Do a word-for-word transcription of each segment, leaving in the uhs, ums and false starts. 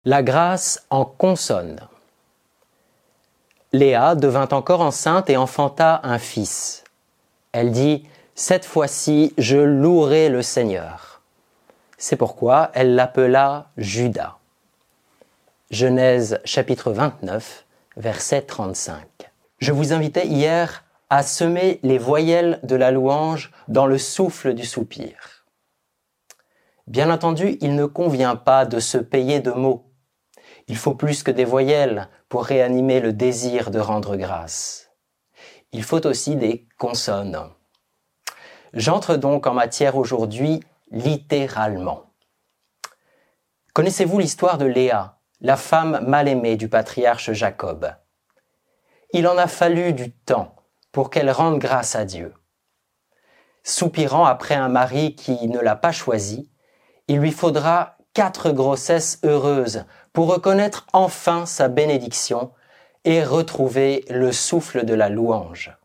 La grâce en consonne. Léa devint encore enceinte et enfanta un fils. Elle dit « Cette fois-ci, je louerai le Seigneur ». C'est pourquoi elle l'appela Juda. Genèse chapitre vingt-neuf, verset trente-cinq. Je vous invitais hier à semer les voyelles de la louange dans le souffle du soupir. Bien entendu, il ne convient pas de se payer de mots. Il faut plus que des voyelles pour réanimer le désir de rendre grâce. Il faut aussi des consonnes. J'entre donc en matière aujourd'hui littéralement. Connaissez-vous l'histoire de Léa, la femme mal aimée du patriarche Jacob? Il en a fallu du temps pour qu'elle rende grâce à Dieu. Soupirant après un mari qui ne l'a pas choisi, il lui faudra quatre grossesses heureuses pour reconnaître enfin sa bénédiction et retrouver le souffle de la louange.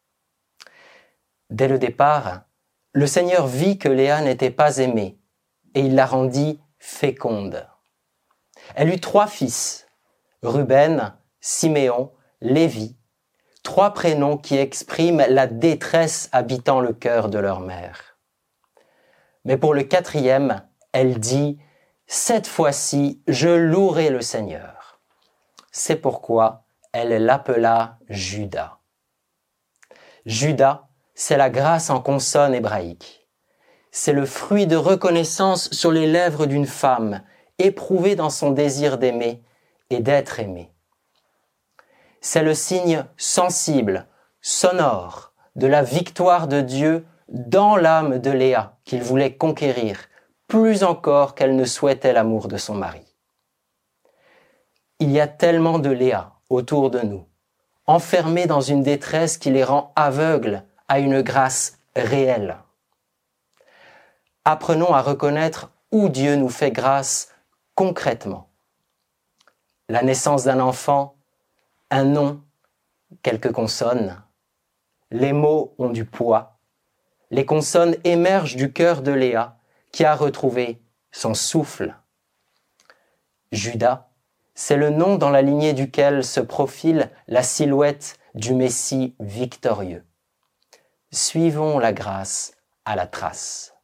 Dès le départ, le Seigneur vit que Léa n'était pas aimée et il la rendit féconde. Elle eut trois fils, Ruben, Siméon, Lévi, trois prénoms qui expriment la détresse habitant le cœur de leur mère. Mais pour le quatrième, elle dit « Cette fois-ci, je louerai le Seigneur ». C'est pourquoi elle l'appela Juda. Juda, c'est la grâce en consonne hébraïque. C'est le fruit de reconnaissance sur les lèvres d'une femme, éprouvée dans son désir d'aimer et d'être aimée. C'est le signe sensible, sonore, de la victoire de Dieu dans l'âme de Léa qu'il voulait conquérir, plus encore qu'elle ne souhaitait l'amour de son mari. Il y a tellement de Léa autour de nous, enfermés dans une détresse qui les rend aveugles à une grâce réelle. Apprenons à reconnaître où Dieu nous fait grâce concrètement. La naissance d'un enfant, un nom, quelques consonnes. Les mots ont du poids. Les consonnes émergent du cœur de Léa, qui a retrouvé son souffle. Juda, c'est le nom dans la lignée duquel se profile la silhouette du Messie victorieux. Suivons la grâce à la trace.